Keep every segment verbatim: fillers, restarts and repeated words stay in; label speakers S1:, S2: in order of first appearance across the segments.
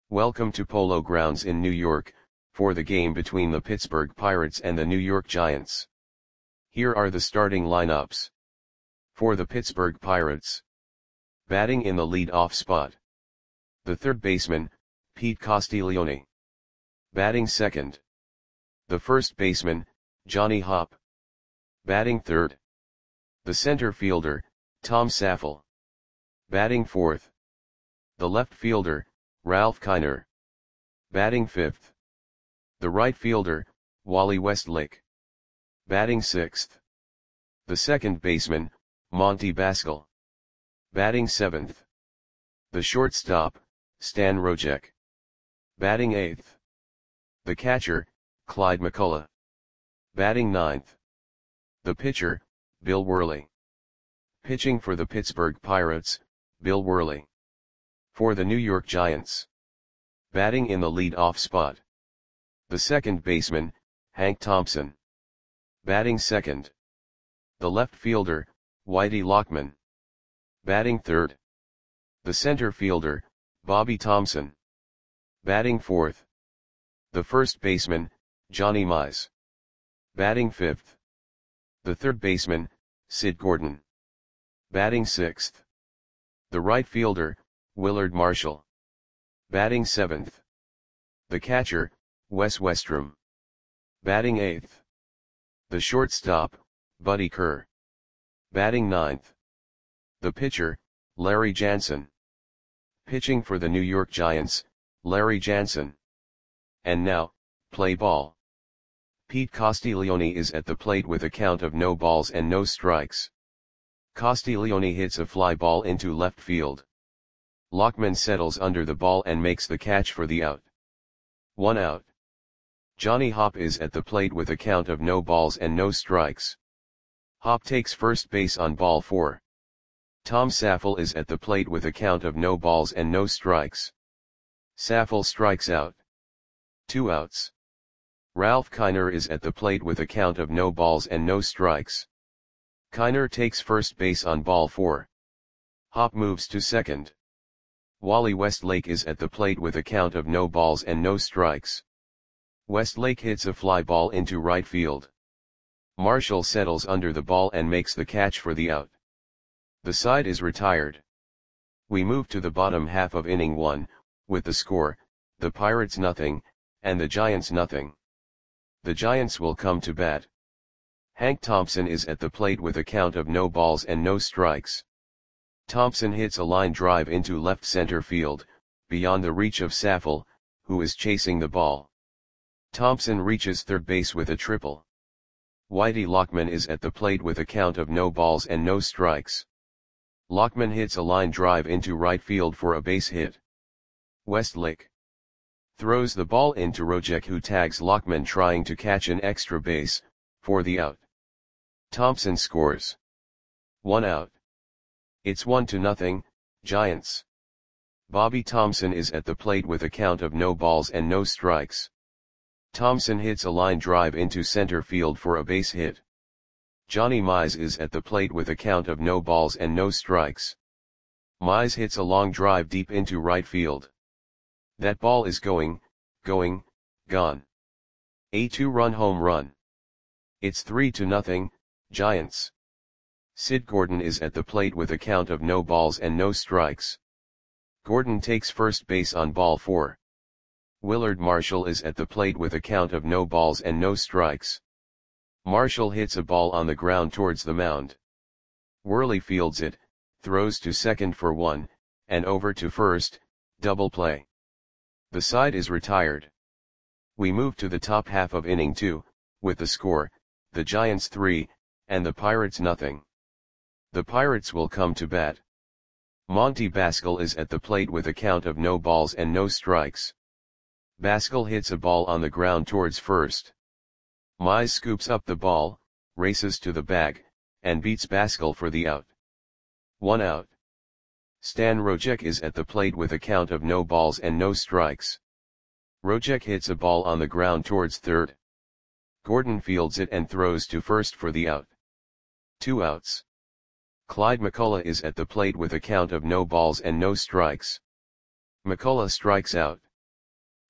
S1: Welcome to Polo Grounds in New York, for the game between the Pittsburgh Pirates and the New York Giants. Here are the starting lineups. For the Pittsburgh Pirates. Batting in the lead-off spot. The third baseman, Pete Castiglione. Batting second. The first baseman, Johnny Hopp. Batting third. The center fielder, Tom Saffel. Batting fourth. The left fielder, Ralph Kiner. Batting fifth. The right fielder, Wally Westlake. Batting sixth. The second baseman, Monty Baskel. Batting seventh. The shortstop, Stan Rojek. Batting eighth. The catcher, Clyde McCullough. Batting ninth. The pitcher, Bill Worley. Pitching for the Pittsburgh Pirates, Bill Worley. For the New York Giants. Batting in the lead-off spot. The second baseman, Hank Thompson. Batting second. The left fielder, Whitey Lockman. Batting third. The center fielder, Bobby Thompson. Batting fourth. The first baseman, Johnny Mize. Batting fifth. The third baseman, Sid Gordon. Batting sixth. The right fielder, Willard Marshall. Batting seventh. The catcher, Wes Westrum. Batting eighth. The shortstop, Buddy Kerr. Batting ninth. The pitcher, Larry Jansen. Pitching for the New York Giants, Larry Jansen. And now, play ball. Pete Castiglione is at the plate with a count of no balls and no strikes. Castiglione hits a fly ball into left field. Lockman settles under the ball and makes the catch for the out. One out. Johnny Hopp is at the plate with a count of no balls and no strikes. Hopp takes first base on ball four. Tom Saffel is at the plate with a count of no balls and no strikes. Saffel strikes out. Two outs. Ralph Kiner is at the plate with a count of no balls and no strikes. Kiner takes first base on ball four. Hopp moves to second. Wally Westlake is at the plate with a count of no balls and no strikes. Westlake hits a fly ball into right field. Marshall settles under the ball and makes the catch for the out. The side is retired. We move to the bottom half of inning one, with the score, the Pirates nothing, and the Giants nothing. The Giants will come to bat. Hank Thompson is at the plate with a count of no balls and no strikes. Thompson hits a line drive into left center field, beyond the reach of Saffel, who is chasing the ball. Thompson reaches third base with a triple. Whitey Lockman is at the plate with a count of no balls and no strikes. Lockman hits a line drive into right field for a base hit. Westlake throws the ball into Rojek, who tags Lockman trying to catch an extra base, for the out. Thompson scores. One out. It's one to nothing, Giants. Bobby Thompson is at the plate with a count of no balls and no strikes. Thompson hits a line drive into center field for a base hit. Johnny Mize is at the plate with a count of no balls and no strikes. Mize hits a long drive deep into right field. That ball is going, going, gone. A two-run home run. It's three to nothing, Giants. Sid Gordon is at the plate with a count of no balls and no strikes. Gordon takes first base on ball four. Willard Marshall is at the plate with a count of no balls and no strikes. Marshall hits a ball on the ground towards the mound. Worley fields it, throws to second for one, and over to first, double play. The side is retired. We move to the top half of inning two, with the score, the Giants three, and the Pirates nothing. The Pirates will come to bat. Monty Baskel is at the plate with a count of no balls and no strikes. Baskel hits a ball on the ground towards first. Mize scoops up the ball, races to the bag, and beats Baskel for the out. One out. Stan Rojek is at the plate with a count of no balls and no strikes. Rojek hits a ball on the ground towards third. Gordon fields it and throws to first for the out. Two outs. Clyde McCullough is at the plate with a count of no balls and no strikes. McCullough strikes out.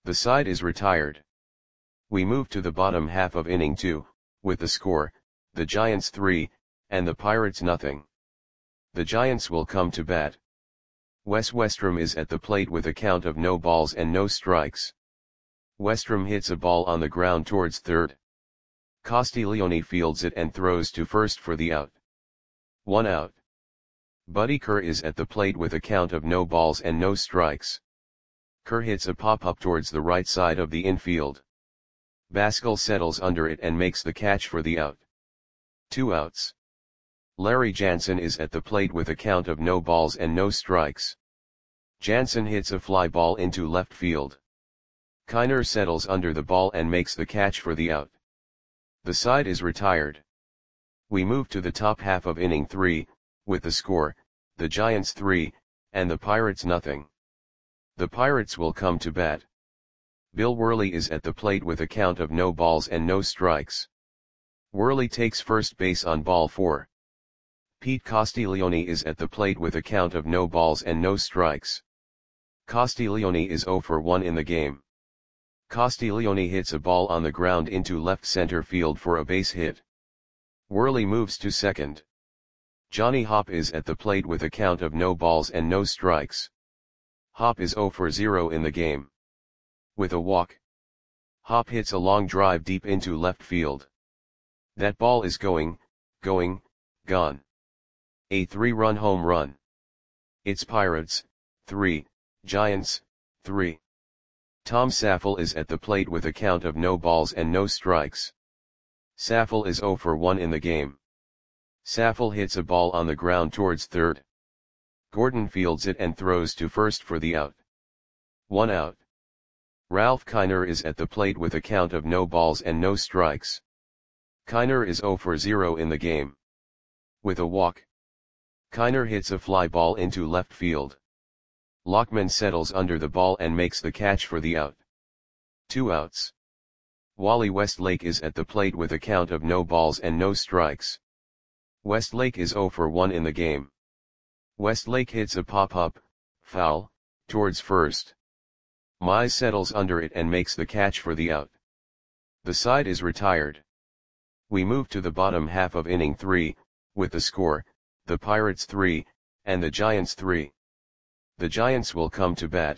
S1: The side is retired. We move to the bottom half of inning two, with the score, the Giants three, and the Pirates nothing. The Giants will come to bat. Wes Westrom is at the plate with a count of no balls and no strikes. Westrom hits a ball on the ground towards third. Castiglione fields it and throws to first for the out. One out. Buddy Kerr is at the plate with a count of no balls and no strikes. Kerr hits a pop-up towards the right side of the infield. Baskel settles under it and makes the catch for the out. Two outs. Larry Jansen is at the plate with a count of no balls and no strikes. Jansen hits a fly ball into left field. Kiner settles under the ball and makes the catch for the out. The side is retired. We move to the top half of inning three, with the score, the Giants three, and the Pirates nothing. The Pirates will come to bat. Bill Worley is at the plate with a count of no balls and no strikes. Worley takes first base on ball four. Pete Castiglione is at the plate with a count of no balls and no strikes. Castiglione is zero for one in the game. Castiglione hits a ball on the ground into left center field for a base hit. Worley moves to second. Johnny Hopp is at the plate with a count of no balls and no strikes. Hopp is zero for zero in the game. With a walk, Hopp hits a long drive deep into left field. That ball is going, going, gone. A three-run home run. It's Pirates, three, Giants, three. Tom Saffel is at the plate with a count of no balls and no strikes. Saffel is zero for one in the game. Saffel hits a ball on the ground towards third. Gordon fields it and throws to first for the out. One out. Ralph Kiner is at the plate with a count of no balls and no strikes. Kiner is zero for zero in the game. With a walk, Kiner hits a fly ball into left field. Lockman settles under the ball and makes the catch for the out. Two outs. Wally Westlake is at the plate with a count of no balls and no strikes. Westlake is zero for one in the game. Westlake hits a pop-up, foul, towards first. Mize settles under it and makes the catch for the out. The side is retired. We move to the bottom half of inning three, with the score, the Pirates three, and the Giants three. The Giants will come to bat.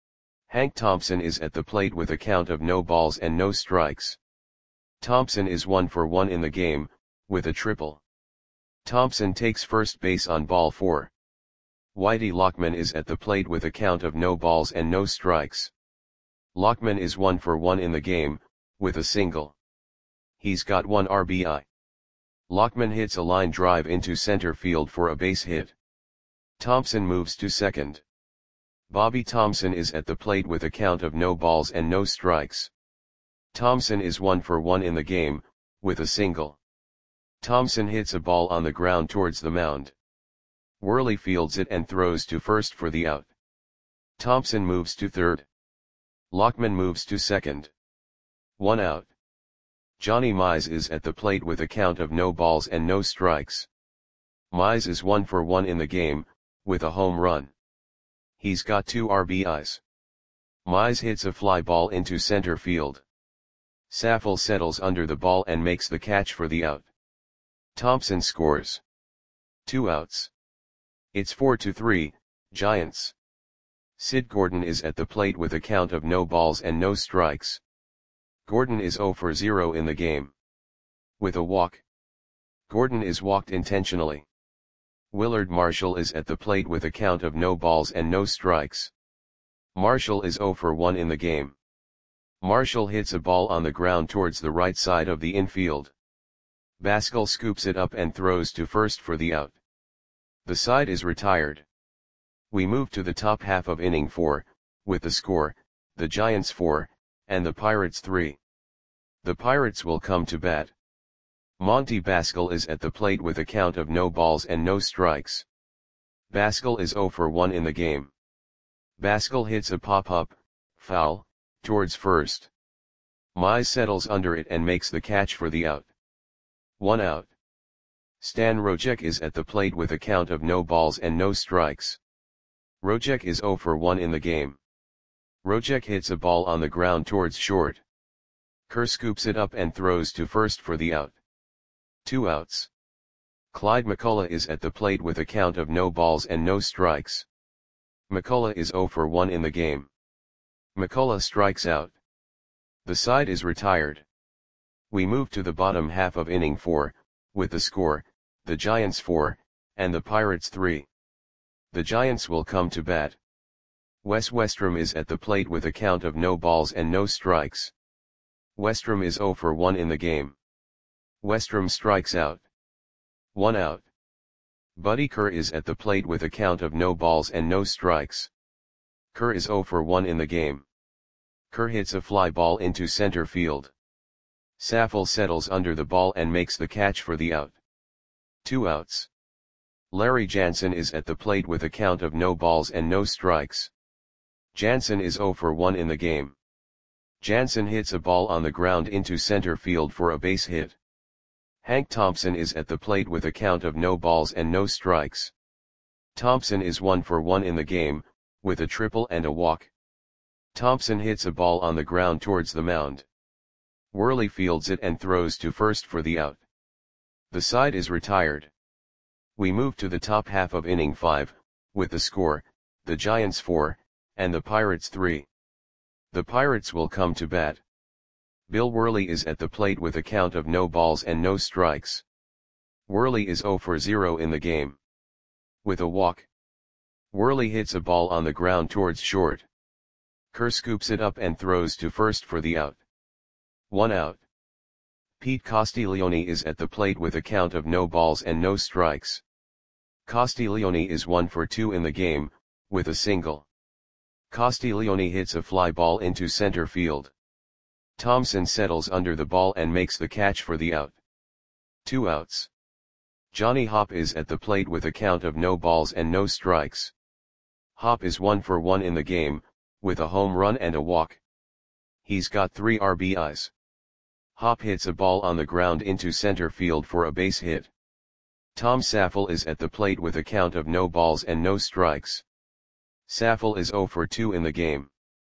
S1: Hank Thompson is at the plate with a count of no balls and no strikes. Thompson is one for one in the game, with a triple. Thompson takes first base on ball four. Whitey Lockman is at the plate with a count of no balls and no strikes. Lockman is one for one in the game, with a single. He's got one R B I. Lockman hits a line drive into center field for a base hit. Thompson moves to second. Bobby Thompson is at the plate with a count of no balls and no strikes. Thompson is one for one in the game, with a single. Thompson hits a ball on the ground towards the mound. Worley fields it and throws to first for the out. Thompson moves to third. Lockman moves to second. One out. Johnny Mize is at the plate with a count of no balls and no strikes. Mize is one for one in the game, with a home run. He's got two R B Is. Mize hits a fly ball into center field. Saffel settles under the ball and makes the catch for the out. Thompson scores. Two outs. It's four to three, Giants. Sid Gordon is at the plate with a count of no balls and no strikes. Gordon is zero for zero in the game. With a walk, Gordon is walked intentionally. Willard Marshall is at the plate with a count of no balls and no strikes. Marshall is zero for one in the game. Marshall hits a ball on the ground towards the right side of the infield. Baskel scoops it up and throws to first for the out. The side is retired. We move to the top half of inning four, with the score, the Giants four, and the Pirates three. The Pirates will come to bat. Monty Baskel is at the plate with a count of no balls and no strikes. Baskel is zero for one in the game. Baskel hits a pop-up, foul, towards first. Mize settles under it and makes the catch for the out. One out. Stan Rojek is at the plate with a count of no balls and no strikes. Rojek is zero for one in the game. Rojek hits a ball on the ground towards short. Kerr scoops it up and throws to first for the out. Two outs. Clyde McCullough is at the plate with a count of no balls and no strikes. McCullough is zero for one in the game. McCullough strikes out. The side is retired. We move to the bottom half of inning four, with the score, the Giants four, and the Pirates three. The Giants will come to bat. Wes Westrom is at the plate with a count of no balls and no strikes. Westrom is zero for one in the game. Westrom strikes out. One out. Buddy Kerr is at the plate with a count of no balls and no strikes. Kerr is zero for one in the game. Kerr hits a fly ball into center field. Saffold settles under the ball and makes the catch for the out. Two outs. Larry Jansen is at the plate with a count of no balls and no strikes. Jansen is zero for one in the game. Jansen hits a ball on the ground into center field for a base hit. Hank Thompson is at the plate with a count of no balls and no strikes. Thompson is one for one in the game, with a triple and a walk. Thompson hits a ball on the ground towards the mound. Worley fields it and throws to first for the out. The side is retired. We move to the top half of inning five, with the score, the Giants four, and the Pirates three. The Pirates will come to bat. Bill Worley is at the plate with a count of no balls and no strikes. Worley is zero for zero in the game. With a walk. Worley hits a ball on the ground towards short. Kerr scoops it up and throws to first for the out. One out. Pete Castiglione is at the plate with a count of no balls and no strikes. Castiglione is one for two in the game, with a single. Castiglione hits a fly ball into center field. Thompson settles under the ball and makes the catch for the out. Two outs. Johnny Hopp is at the plate with a count of no balls and no strikes. Hopp is one for one in the game, with a home run and a walk. He's got three R B Is. Hopp hits a ball on the ground into center field for a base hit. Tom Saffold is at the plate with a count of no balls and no strikes. Saffold is zero for two in the game.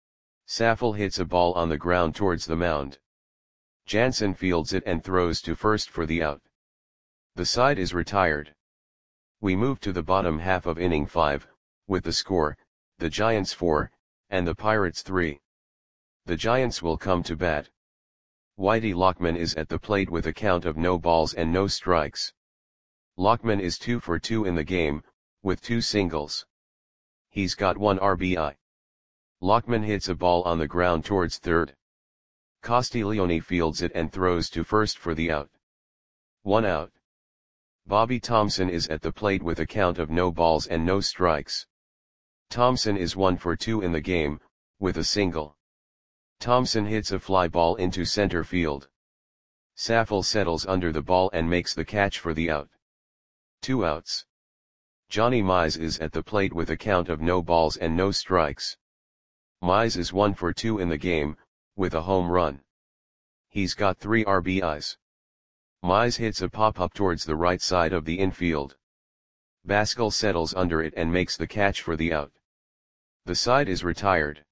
S1: Saffold hits a ball on the ground towards the mound. Jansen fields it and throws to first for the out. The side is retired. We move to the bottom half of inning five, with the score, the Giants four, and the Pirates three. The Giants will come to bat. Whitey Lockman is at the plate with a count of no balls and no strikes. Lockman is two for two in the game, with two singles. He's got one R B I. Lockman hits a ball on the ground towards third. Castiglione fields it and throws to first for the out. One out. Bobby Thompson is at the plate with a count of no balls and no strikes. Thompson is one for two in the game, with a single. Thompson hits a fly ball into center field. Saffold settles under the ball and makes the catch for the out. Two outs. Johnny Mize is at the plate with a count of no balls and no strikes. Mize is one for two in the game, with a home run. He's got three R B Is. Mize hits a pop-up towards the right side of the infield. Baskel settles under it and makes the catch for the out. The side is retired.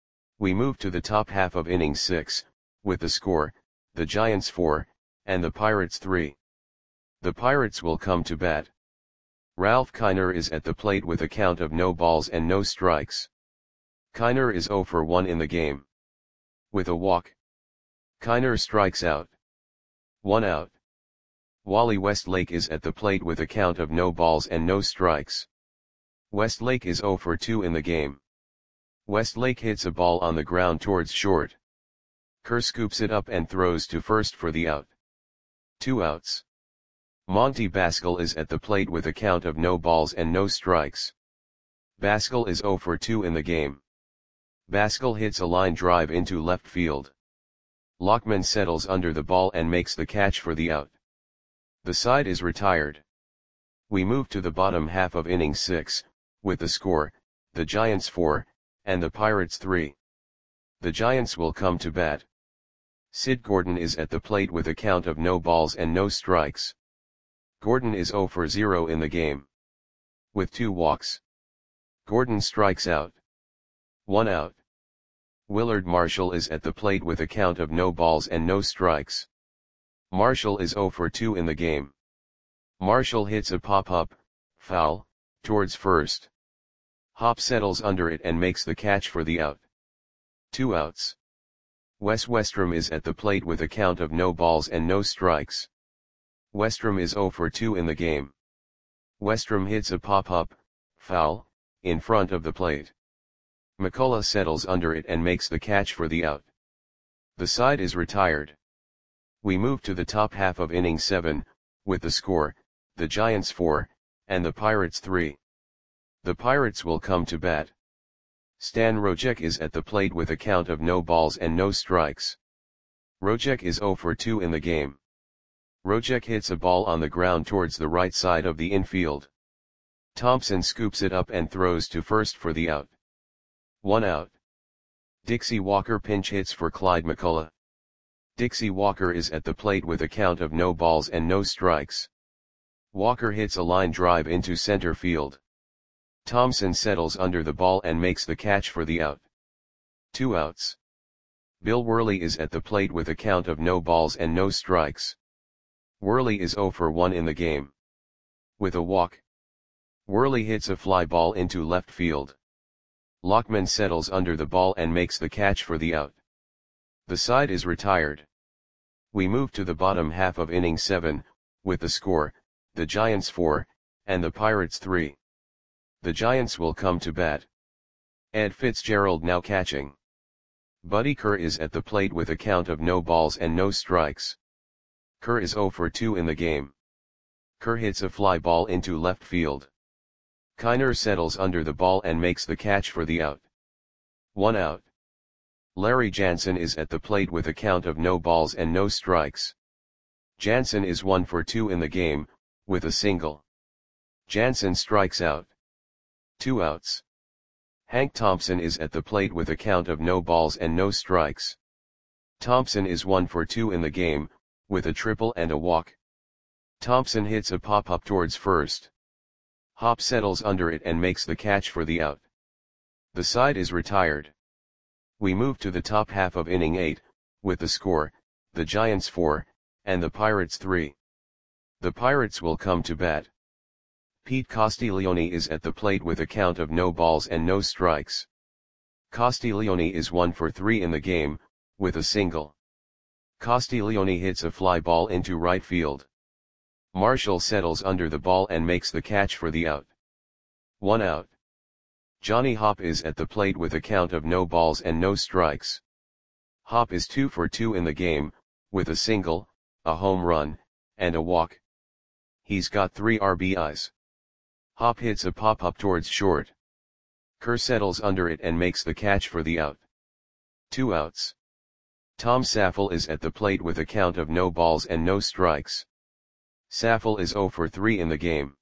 S1: We move to the top half of inning six, with the score, the Giants four, and the Pirates three. The Pirates will come to bat. Ralph Kiner is at the plate with a count of no balls and no strikes. Kiner is zero for one in the game. With a walk. Kiner strikes out. One out. Wally Westlake is at the plate with a count of no balls and no strikes. Westlake is zero for two in the game. Westlake hits a ball on the ground towards short. Kerr scoops it up and throws to first for the out. Two outs. Monty Baskel is at the plate with a count of no balls and no strikes. Baskel is zero for two in the game. Baskel hits a line drive into left field. Lockman settles under the ball and makes the catch for the out. The side is retired. We move to the bottom half of inning six, with the score, the Giants four, and the Pirates three. The Giants will come to bat. Sid Gordon is at the plate with a count of no balls and no strikes. Gordon is zero for zero in the game. With two walks. Gordon strikes out. One out. Willard Marshall is at the plate with a count of no balls and no strikes. Marshall is zero for two in the game. Marshall hits a pop-up, foul, towards first. Hop settles under it and makes the catch for the out. Two outs. Wes Westrom is at the plate with a count of no balls and no strikes. Westrom is zero for two in the game. Westrom hits a pop-up, foul, in front of the plate. McCullough settles under it and makes the catch for the out. The side is retired. We move to the top half of inning seven, with the score, the Giants four, and the Pirates three. The Pirates will come to bat. Stan Rojek is at the plate with a count of no balls and no strikes. Rojek is zero for two in the game. Rojek hits a ball on the ground towards the right side of the infield. Thompson scoops it up and throws to first for the out. One out. Dixie Walker pinch hits for Clyde McCullough. Dixie Walker is at the plate with a count of no balls and no strikes. Walker hits a line drive into center field. Thompson settles under the ball and makes the catch for the out. Two outs. Bill Worley is at the plate with a count of no balls and no strikes. Worley is zero for one in the game. With a walk. Worley hits a fly ball into left field. Lockman settles under the ball and makes the catch for the out. The side is retired. We move to the bottom half of inning seven, with the score, the Giants four, and the Pirates three. The Giants will come to bat. Ed Fitzgerald now catching. Buddy Kerr is at the plate with a count of no balls and no strikes. Kerr is zero for two in the game. Kerr hits a fly ball into left field. Kiner settles under the ball and makes the catch for the out. One out. Larry Jansen is at the plate with a count of no balls and no strikes. Jansen is one for two in the game, with a single. Jansen strikes out. Two outs. Hank Thompson is at the plate with a count of no balls and no strikes. Thompson is one for two in the game, with a triple and a walk. Thompson hits a pop-up towards first. Hop settles under it and makes the catch for the out. The side is retired. We move to the top half of inning eight, with the score, the Giants four, and the Pirates three. The Pirates will come to bat. Pete Castiglione is at the plate with a count of no balls and no strikes. Castiglione is one for three in the game, with a single. Castiglione hits a fly ball into right field. Marshall settles under the ball and makes the catch for the out. One out. Johnny Hopp is at the plate with a count of no balls and no strikes. Hopp is two for two in the game, with a single, a home run, and a walk. He's got three R B Is. Hopp hits a pop-up towards short. Kerr settles under it and makes the catch for the out. Two outs. Tom Saffel is at the plate with a count of no balls and no strikes. Saffel is zero for three in the game.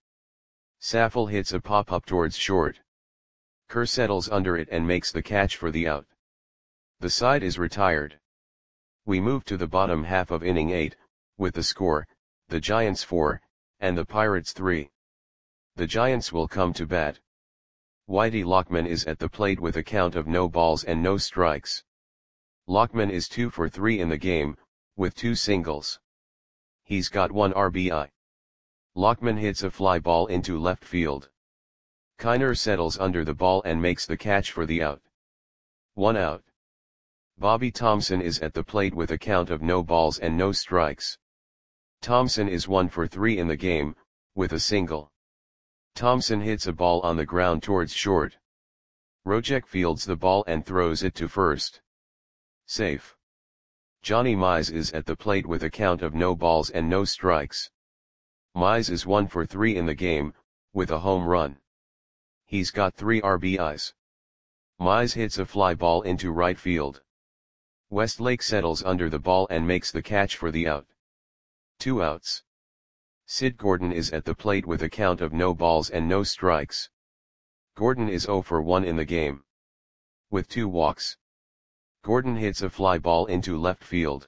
S1: Saffel hits a pop-up towards short. Kerr settles under it and makes the catch for the out. The side is retired. We move to the bottom half of inning eight, with the score, the Giants four, and the Pirates three. The Giants will come to bat. Whitey Lockman is at the plate with a count of no balls and no strikes. Lockman is two for three in the game, with two singles. He's got one R B I. Lockman hits a fly ball into left field. Kiner settles under the ball and makes the catch for the out. One out. Bobby Thompson is at the plate with a count of no balls and no strikes. Thompson is one for three in the game, with a single. Thompson hits a ball on the ground towards short. Rojek fields the ball and throws it to first. Safe. Johnny Mize is at the plate with a count of no balls and no strikes. Mize is one for three in the game, with a home run. He's got three R B Is. Mize hits a fly ball into right field. Westlake settles under the ball and makes the catch for the out. Two outs. Sid Gordon is at the plate with a count of no balls and no strikes. Gordon is zero for one in the game. With two walks. Gordon hits a fly ball into left field.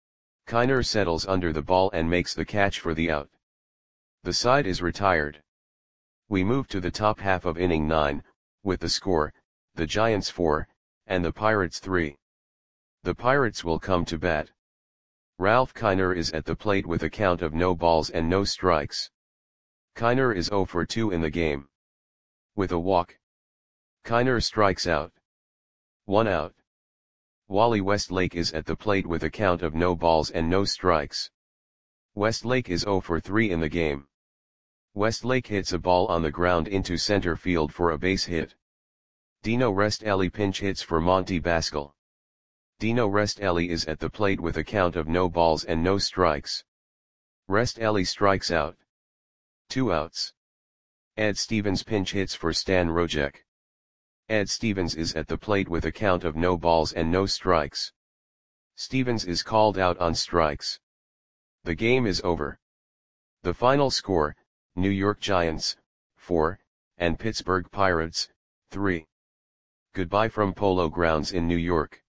S1: Kiner settles under the ball and makes the catch for the out. The side is retired. We move to the top half of inning nine, with the score, the Giants four, and the Pirates three. The Pirates will come to bat. Ralph Kiner is at the plate with a count of no balls and no strikes. Kiner is zero for two in the game. With a walk, Kiner strikes out. One out. Wally Westlake is at the plate with a count of no balls and no strikes. Westlake is zero for three in the game. Westlake hits a ball on the ground into center field for a base hit. Dino Restelli pinch hits for Monty Baskel. Dino Restelli is at the plate with a count of no balls and no strikes. Restelli strikes out. Two outs. Ed Stevens pinch hits for Stan Rojek. Ed Stevens is at the plate with a count of no balls and no strikes. Stevens is called out on strikes. The game is over. The final score, New York Giants, four, and Pittsburgh Pirates, three. Goodbye from Polo Grounds in New York.